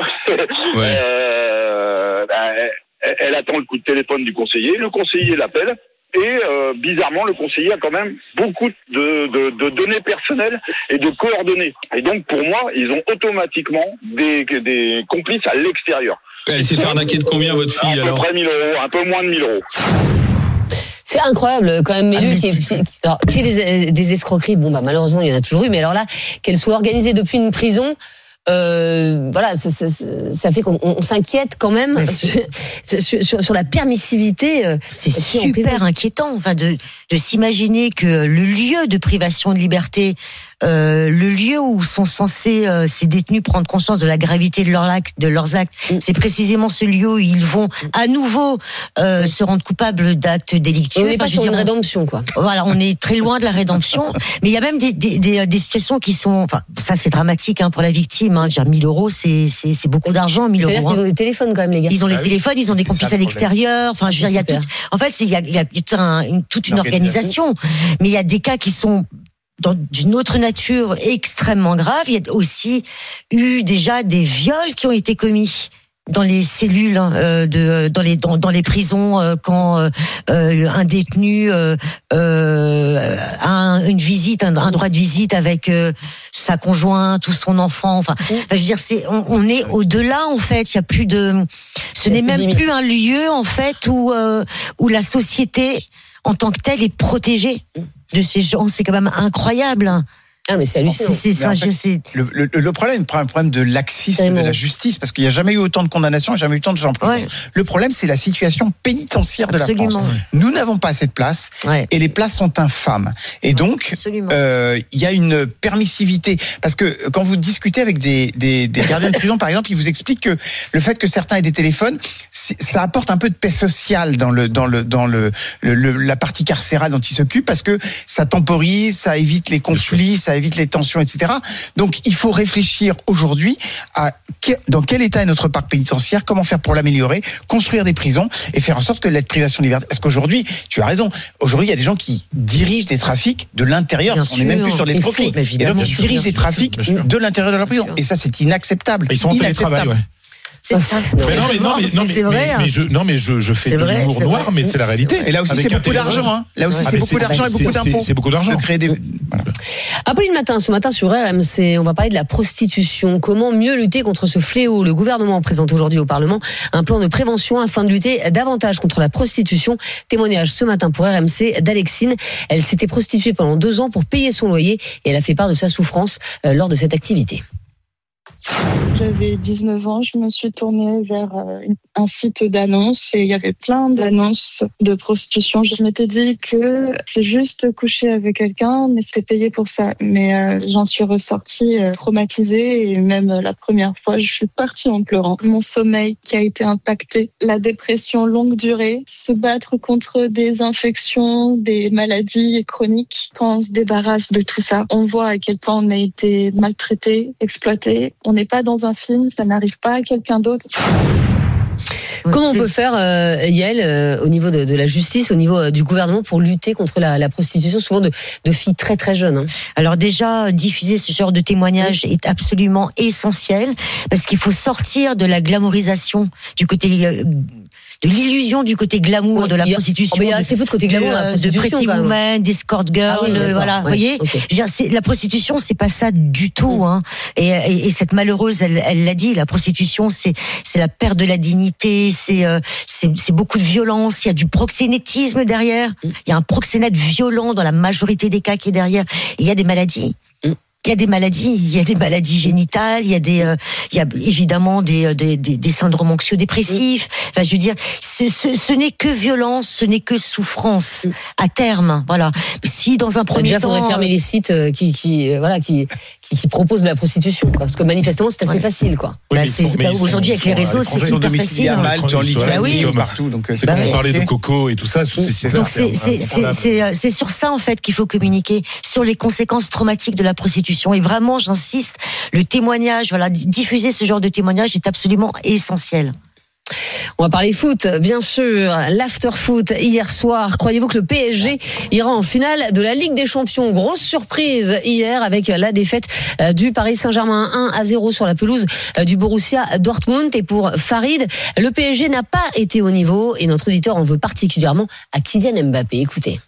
elle attend le coup de téléphone du conseiller, le conseiller l'appelle. Et bizarrement, le conseiller a quand même beaucoup de données personnelles et de coordonnées. Et donc, pour moi, ils ont automatiquement des complices à l'extérieur. Elle s'est fait arnaquer de combien, votre fille, alors ? À peu près 1 000 €, un peu moins de 1 000 €. C'est incroyable quand même, Mélu, qu'il y ait des escroqueries. Bon, bah malheureusement, il y en a toujours eu, mais alors là, qu'elles soient organisées depuis une prison. Voilà, ça fait qu'on s'inquiète quand même sur la permissivité. C'est super inquiétant, enfin, de s'imaginer que le lieu de privation de liberté, le lieu où sont censés ces détenus prendre conscience de la gravité de leurs actes, c'est précisément ce lieu où ils vont à nouveau se rendre coupables d'actes délictueux. On n'est pas sur une rédemption, quoi. Voilà, on est très loin de la rédemption. Mais il y a même des situations qui sont, enfin, ça c'est dramatique pour la victime. Dire 1 000 €, c'est beaucoup d'argent. 1 000 €. C'est-à-dire qu'ils ont des téléphones quand même, les gars. Ils ont les téléphones, ils ont des complices à l'extérieur. Enfin, je veux dire, il y a tout. En fait, il y a toute une organisation. Mais il y a des cas qui sont d'une autre nature extrêmement grave. Il y a aussi eu déjà des viols qui ont été commis dans les cellules dans les prisons quand un détenu a une visite, un droit de visite avec sa conjointe ou son enfant. Enfin, je veux dire, on est au-delà en fait. Il y a plus ce n'est même plus un lieu en fait où la société en tant que telle est protégée de ces gens. C'est quand même incroyable. Ah, mais c'est hallucinant. Le problème de laxisme de la justice, parce qu'il n'y a jamais eu autant de condamnations, jamais eu autant de gens privés. Le problème, c'est la situation pénitentiaire de la France. Nous n'avons pas assez de places, et les places sont infâmes. Et donc, il y a une permissivité. Parce que quand vous discutez avec des gardiens de prison, par exemple, ils vous expliquent que le fait que certains aient des téléphones, ça apporte un peu de paix sociale dans la partie carcérale dont ils s'occupent, parce que ça temporise, ça évite les conflits, ça évite les tensions, etc. Donc, il faut réfléchir aujourd'hui à dans quel état est notre parc pénitentiaire, comment faire pour l'améliorer, construire des prisons et faire en sorte que la privation de liberté. Parce qu'aujourd'hui, tu as raison, aujourd'hui, il y a des gens qui dirigent des trafics de l'intérieur. On n'est même plus sur l'escroquerie. Et donc, ils dirigent des trafics de l'intérieur de leur prison. Et ça, c'est inacceptable. Ils sont en télétravail, ouais. C'est ça. Mais je fais de l'humour noir, mais c'est la réalité. Et là aussi, c'est beaucoup d'argent. Hein. Là aussi, c'est beaucoup d'argent et beaucoup d'impôts. C'est beaucoup d'argent. Apolline Matin, ce matin sur RMC, on va parler de la prostitution. Comment mieux lutter contre ce fléau? Le gouvernement présente aujourd'hui au Parlement un plan de prévention afin de lutter davantage contre la prostitution. Témoignage ce matin pour RMC d'Alexine. Elle s'était prostituée pendant 2 ans pour payer son loyer et elle a fait part de sa souffrance lors de cette activité. J'avais 19 ans, je me suis tournée vers un site d'annonces et il y avait plein d'annonces de prostitution. Je m'étais dit que c'est juste coucher avec quelqu'un, mais c'est payé pour ça. Mais j'en suis ressortie traumatisée et même la première fois, je suis partie en pleurant. Mon sommeil qui a été impacté, la dépression longue durée, se battre contre des infections, des maladies chroniques. Quand on se débarrasse de tout ça, on voit à quel point on a été maltraité, exploité. On n'est pas dans un film, ça n'arrive pas à quelqu'un d'autre. Comment on peut faire, Yael, au niveau de la justice, au niveau du gouvernement, pour lutter contre la prostitution, souvent de filles très très jeunes, hein? Alors déjà, diffuser ce genre de témoignage est absolument essentiel, parce qu'il faut sortir de la glamourisation du côté... de l'illusion du côté glamour de la prostitution. Il y a assez peu de côté glamour dans la prostitution. De pretty woman, d'escort girl, voilà. Vous voyez, la prostitution, c'est pas ça du tout. Hein. Et cette malheureuse, elle l'a dit, la prostitution, c'est la perte de la dignité, c'est beaucoup de violence. Il y a du proxénétisme derrière. Il y a un proxénète violent dans la majorité des cas qui est derrière. Et il y a des maladies. Il y a des maladies génitales, il y a évidemment des syndromes anxio-dépressifs. Enfin, je veux dire, ce n'est que violence, ce n'est que souffrance à terme. Voilà. Si dans un premier temps, faudrait fermer les sites qui proposent de la prostitution, quoi. Parce que manifestement c'est assez facile, quoi. Oui, aujourd'hui avec les réseaux, c'est hyper facile. À Malte, en Lituanie, partout. Donc c'est comme on parlait de coco et tout ça. Donc c'est sur ça en fait qu'il faut communiquer, sur les conséquences traumatiques de la prostitution. Et vraiment, j'insiste, le témoignage, diffuser ce genre de témoignage est absolument essentiel. On va parler foot, bien sûr. L'after-foot hier soir. Croyez-vous que le PSG ira en finale de la Ligue des Champions? Grosse surprise hier avec la défaite du Paris Saint-Germain 1-0 sur la pelouse du Borussia Dortmund. Et pour Farid, le PSG n'a pas été au niveau et notre auditeur en veut particulièrement à Kylian Mbappé. Écoutez.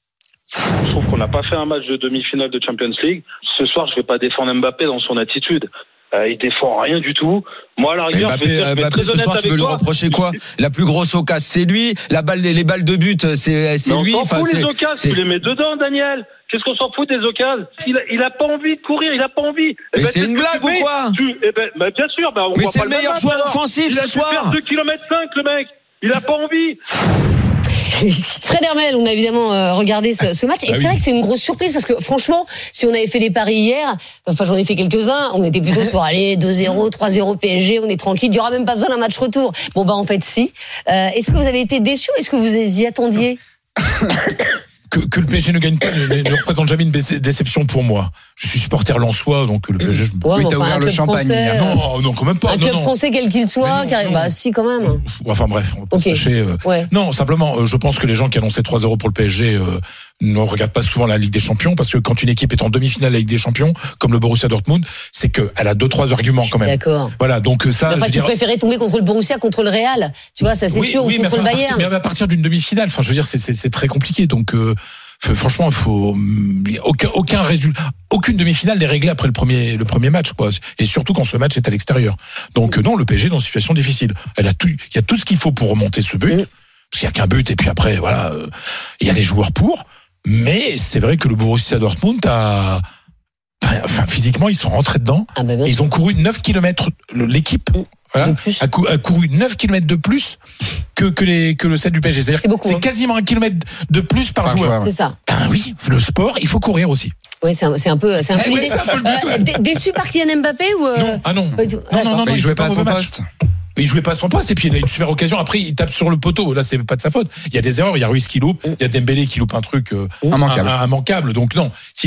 Je trouve qu'on n'a pas fait un match de demi-finale de Champions League. Ce soir, je ne vais pas défendre Mbappé dans son attitude. Il défend rien du tout. Moi, à la rigueur, Mbappé, ce soir, tu veux lui reprocher quoi? La plus grosse occasion, c'est lui. Les balles de but, c'est lui. On s'en fout les occasions. Tu les mets dedans, Daniel. Qu'est-ce qu'on s'en fout des occasions? Il a pas envie de courir, il a pas envie. Mais c'est une blague ou quoi? Bien sûr. On mais voit c'est pas le meilleur joueur offensif ce soir. Il a fait 2,5 km, le mec. Il a pas envie. Fred Hermel, on a évidemment regardé ce match et c'est vrai que c'est une grosse surprise parce que franchement, si on avait fait des paris hier, enfin j'en ai fait quelques-uns, on était plutôt pour aller 2-0, 3-0 PSG, on est tranquille, il n'y aura même pas besoin d'un match retour. Bon en fait si. Est-ce que vous avez été déçus? Est-ce que vous y attendiez? Que le PSG ne gagne pas ne représente jamais une déception pour moi. Je suis supporter lensois, donc le PSG. Oui, t'as ouvert le champagne. Non, quand même pas. Un club français quel qu'il soit, si quand même. Enfin bref, on peut se cacher. Non, simplement, je pense que les gens qui annonçaient 3-0 pour le PSG ne regardent pas souvent la Ligue des Champions, parce que quand une équipe est en demi-finale de la Ligue des Champions, comme le Borussia Dortmund, c'est qu'elle a 2-3 arguments quand même. D'accord. Voilà, donc ça. Enfin, tu préférais tomber contre le Borussia, contre le Real, tu vois, ça c'est sûr, ou contre le Bayern. Mais à partir d'une demi-finale, enfin, je veux dire, c'est très compliqué, donc. Franchement, il faut aucun résultat, aucune demi-finale n'est réglée après le premier match, quoi. Et surtout quand ce match est à l'extérieur. Donc non, le PSG est dans une situation difficile. Il y a tout ce qu'il faut pour remonter ce but, parce qu'il y a qu'un but et puis après voilà, il y a les joueurs pour. Mais c'est vrai que le Borussia Dortmund physiquement ils sont rentrés dedans. Et ils ont couru 9 km l'équipe. Voilà, a couru 9 km de plus que le set du PSG. C'est-à-dire c'est quasiment 1 kilomètre de plus par joueur. C'est ça. Oui, le sport, il faut courir aussi. Oui, c'est un peu l'idée. Déçu par Kylian Mbappé ou Non, non. Il jouait pas à son poste. Il jouait pas à son poste et puis il a une super occasion. Après, il tape sur le poteau. Là, c'est pas de sa faute. Il y a des erreurs. Il y a Ruiz qui loupe. Il y a Dembélé qui loupe un truc immanquable. Donc non. Si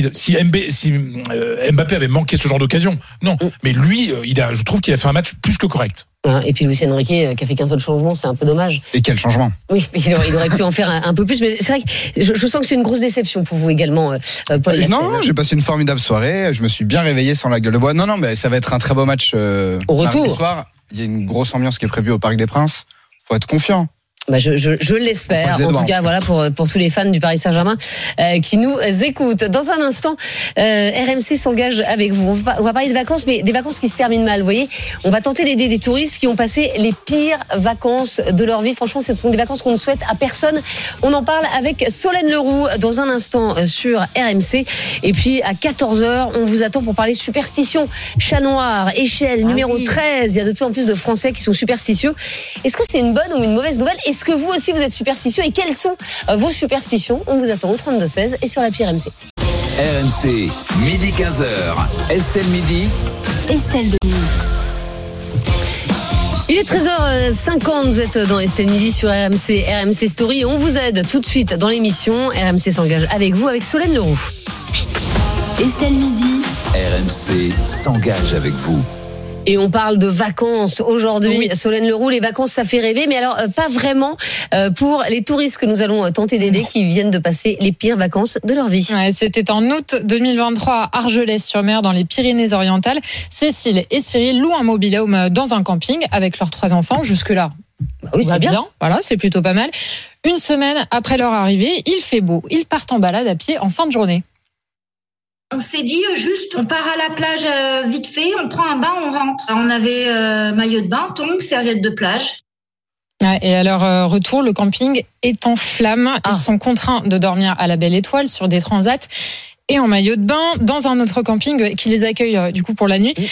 Mbappé avait manqué ce genre d'occasion, non. Mais lui, je trouve qu'il a fait un match plus que correct. Et puis Luis Enrique qui a fait qu'un seul changement, c'est un peu dommage. Et quel changement? Oui, il aurait pu en faire un peu plus, mais c'est vrai que je sens que c'est une grosse déception pour vous également, Paul. Non, j'ai passé une formidable soirée. Je me suis bien réveillé sans la gueule de bois. Non, mais ça va être un très beau match au retour. Ce soir. Il y a une grosse ambiance qui est prévue au Parc des Princes. Faut être confiant. Je l'espère. En tout cas, voilà pour tous les fans du Paris Saint-Germain qui nous écoutent. Dans un instant, RMC s'engage avec vous. On va parler de vacances, mais des vacances qui se terminent mal. Vous voyez, on va tenter d'aider des touristes qui ont passé les pires vacances de leur vie. Franchement, ce sont des vacances qu'on ne souhaite à personne. On en parle avec Solène Leroux dans un instant sur RMC. Et puis à 14h, on vous attend pour parler superstition. Chat noir, échelle numéro 13. Il y a de plus en plus de Français qui sont superstitieux. Est-ce que c'est une bonne ou une mauvaise nouvelle? Est-ce que vous aussi vous êtes superstitieux et quelles sont vos superstitions? On vous attend au 32-16 et sur l'appli RMC. RMC, midi 15h. Estelle Midi. Estelle Denis. Il est 13h50, vous êtes dans Estelle Midi sur RMC Story et on vous aide tout de suite dans l'émission. RMC s'engage avec vous, avec Solène Leroux. Estelle Midi. RMC s'engage avec vous. Et on parle de vacances aujourd'hui. Oui. Solène Leroux, les vacances, ça fait rêver, mais alors pas vraiment pour les touristes que nous allons tenter d'aider qui viennent de passer les pires vacances de leur vie. Ouais, c'était en août 2023 à Argelès-sur-Mer, dans les Pyrénées-Orientales. Cécile et Cyril louent un mobil-home dans un camping avec leurs 3 enfants. Jusque-là, oui, c'est bien. Voilà, c'est plutôt pas mal. Une semaine après leur arrivée, il fait beau. Ils partent en balade à pied en fin de journée. On s'est dit juste, on part à la plage vite fait, on prend un bain, on rentre. On avait maillot de bain, tongs, serviette de plage. Ouais, et à leur retour, le camping est en flammes. Ils sont contraints de dormir à la Belle Étoile sur des transats et en maillot de bain dans un autre camping qui les accueille du coup pour la nuit.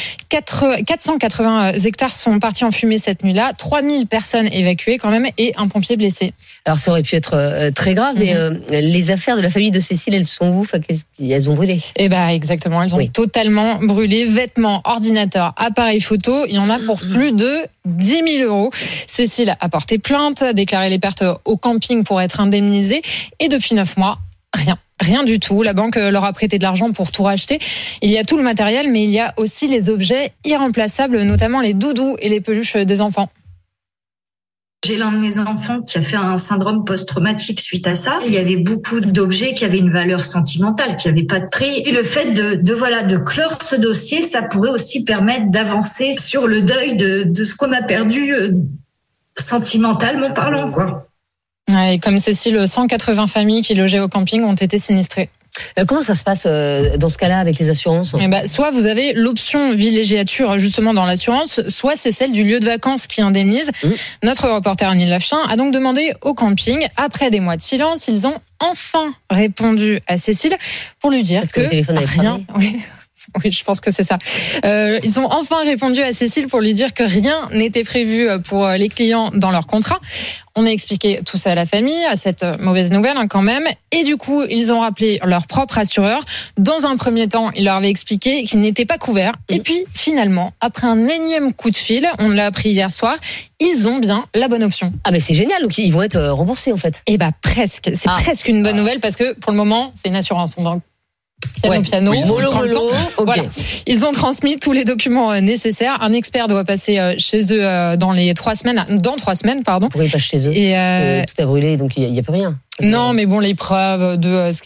480 hectares sont partis en fumée cette nuit-là, 3000 personnes évacuées quand même et un pompier blessé. Alors ça aurait pu être très grave, mais les affaires de la famille de Cécile, elles sont où? Elles ont brûlé. Eh ben exactement, elles ont totalement brûlé. Vêtements, ordinateurs, appareils photo, il y en a pour plus de 10 000 euros. Cécile a porté plainte, a déclaré les pertes au camping pour être indemnisée et depuis 9 mois, rien du tout. La banque leur a prêté de l'argent pour tout racheter. Il y a tout le matériel, mais il y a aussi les objets irremplaçables, notamment les doudous et les peluches des enfants. J'ai l'un de mes enfants qui a fait un syndrome post-traumatique suite à ça. Il y avait beaucoup d'objets qui avaient une valeur sentimentale, qui n'avaient pas de prix. Et le fait de clore ce dossier, ça pourrait aussi permettre d'avancer sur le deuil de ce qu'on a perdu sentimentalement parlant, quoi. Ouais, et comme Cécile, 180 familles qui logeaient au camping ont été sinistrées. Comment ça se passe dans ce cas-là avec les assurances? Soit vous avez l'option villégiature justement dans l'assurance, soit c'est celle du lieu de vacances qui indemnise. Notre reporter Annie Lafchin a donc demandé au camping, après des mois de silence, ils ont enfin répondu à Cécile pour lui dire que rien. Oui, je pense que c'est ça. Ils ont enfin répondu à Cécile pour lui dire que rien n'était prévu pour les clients dans leur contrat. On a expliqué tout ça à la famille, à cette mauvaise nouvelle quand même. Et du coup, ils ont rappelé leur propre assureur. Dans un premier temps, ils leur avaient expliqué qu'ils n'étaient pas couverts. Et puis, finalement, après un énième coup de fil, on l'a appris hier soir, ils ont bien la bonne option. Ah mais c'est génial, donc ils vont être remboursés en fait. Presque. C'est presque une bonne nouvelle parce que pour le moment, c'est une assurance. Donc, piano, mollo. Voilà. Ils ont transmis tous les documents nécessaires. Un expert doit passer chez eux dans 3 semaines. Pourquoi ils passent chez eux? Tout a brûlé, donc il n'y a plus rien. Non, mais bon, les preuves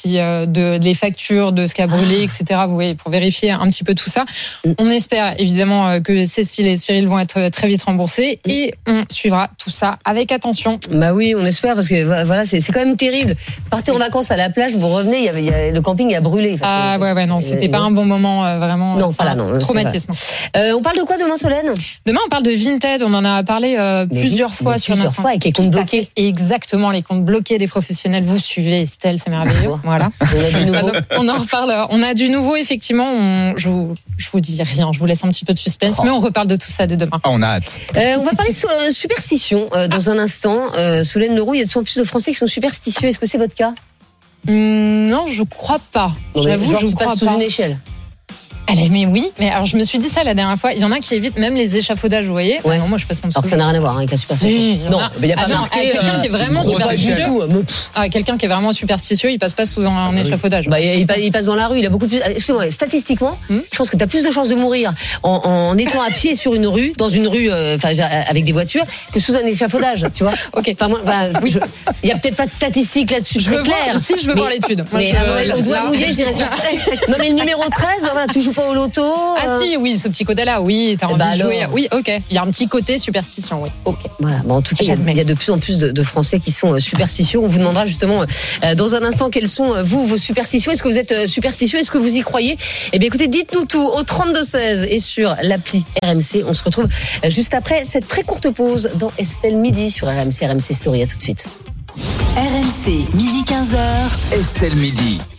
de les factures, de ce qui a brûlé, etc. Vous voyez, pour vérifier un petit peu tout ça. On espère évidemment que Cécile et Cyril vont être très vite remboursés et on suivra tout ça avec attention. Bah oui, on espère parce que voilà, c'est quand même terrible. Partez en vacances à la plage, vous revenez, le camping a brûlé. Non, c'était pas un bon moment vraiment. Non, pas là, non. Traumatisme. On parle de quoi demain, Solène? Demain, on parle de Vinted. On en a parlé plusieurs fois sur notre. Avec les comptes bloqués. Exactement, les comptes bloqués des professionnels. Vous suivez Estelle, c'est merveilleux. Voilà. On en reparle. On a du nouveau, effectivement. Je vous dis rien, je vous laisse un petit peu de suspense, mais on reparle de tout ça dès demain. On a hâte. On va parler de superstition dans un instant. Solène Leroux, il y a de plus en plus de Français qui sont superstitieux. Est-ce que c'est votre cas? Non, je crois pas. J'avoue, je crois pas. Sous une échelle. Mais oui, mais alors je me suis dit ça la dernière fois. Il y en a qui évitent même les échafaudages, vous voyez. Ouais. Non, moi je passe en dessous. Alors que ça n'a rien à voir avec la superstition. Non, mais il y a pas marqué. Quelqu'un qui est vraiment superstitieux. Quelqu'un qui est vraiment superstitieux, il passe pas sous un échafaudage. Il passe dans la rue. Il a beaucoup plus. Excusez-moi, statistiquement, je pense que tu as plus de chances de mourir en étant à pied sur une rue, dans une rue, avec des voitures, que sous un échafaudage. Tu vois. Ok. Il y a peut-être pas de statistiques là-dessus. Je veux voir l'étude. Au doigt mouillé, je dirais. Non, mais le numéro 13, voilà, tu joues pas au loto. Ah si, oui, ce petit côté-là, oui, t'as envie de jouer. Oui, ok. Il y a un petit côté superstition, oui. Ok. Voilà. Bon, en tout cas, il y a de plus en plus de Français qui sont superstitieux. On vous demandera justement dans un instant quelles sont vos superstitions. Est-ce que vous êtes superstitieux? Est-ce que vous y croyez? Eh bien, écoutez, dites-nous tout au 32-16 et sur l'appli RMC. On se retrouve juste après cette très courte pause dans Estelle Midi sur RMC Story. À tout de suite. RMC, midi 15h. Estelle Midi.